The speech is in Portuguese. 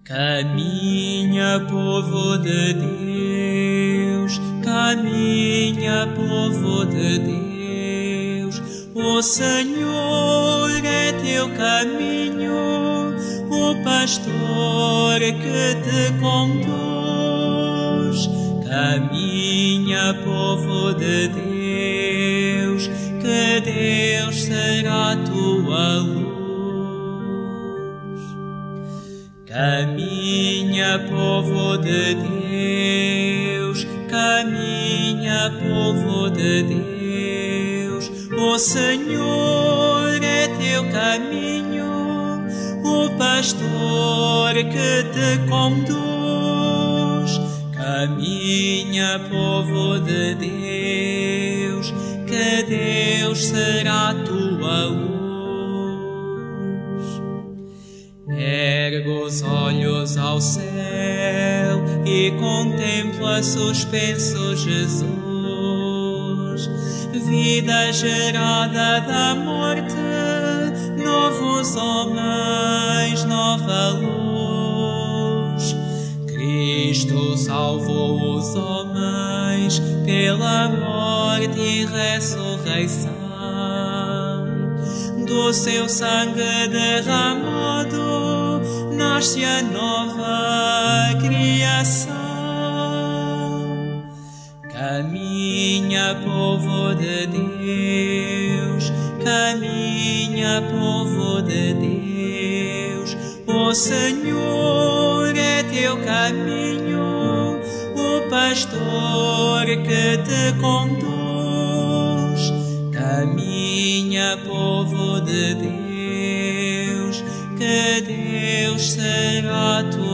Caminha, povo de Deus, caminha, povo de Deus. O Senhor é teu caminho, o pastor que te conduz. Caminha, povo de Deus, que Deus será tua luz. Caminha, povo de Deus, caminha, povo de Deus. O Senhor é teu caminho, o pastor que te conduz. Caminha, povo de Deus, que Deus será tua luz. Ergue os olhos ao céu e contempla suspenso Jesus. Vida gerada da morte, novos homens, nova luz. Cristo salvou os homens pela morte e ressurreição. Do seu sangue derramado nasce a nova criação. Caminha, povo de Deus, caminha, povo de Deus. O Senhor é teu caminho, o pastor que te conduz. Caminha, povo de Deus, que Deus será tua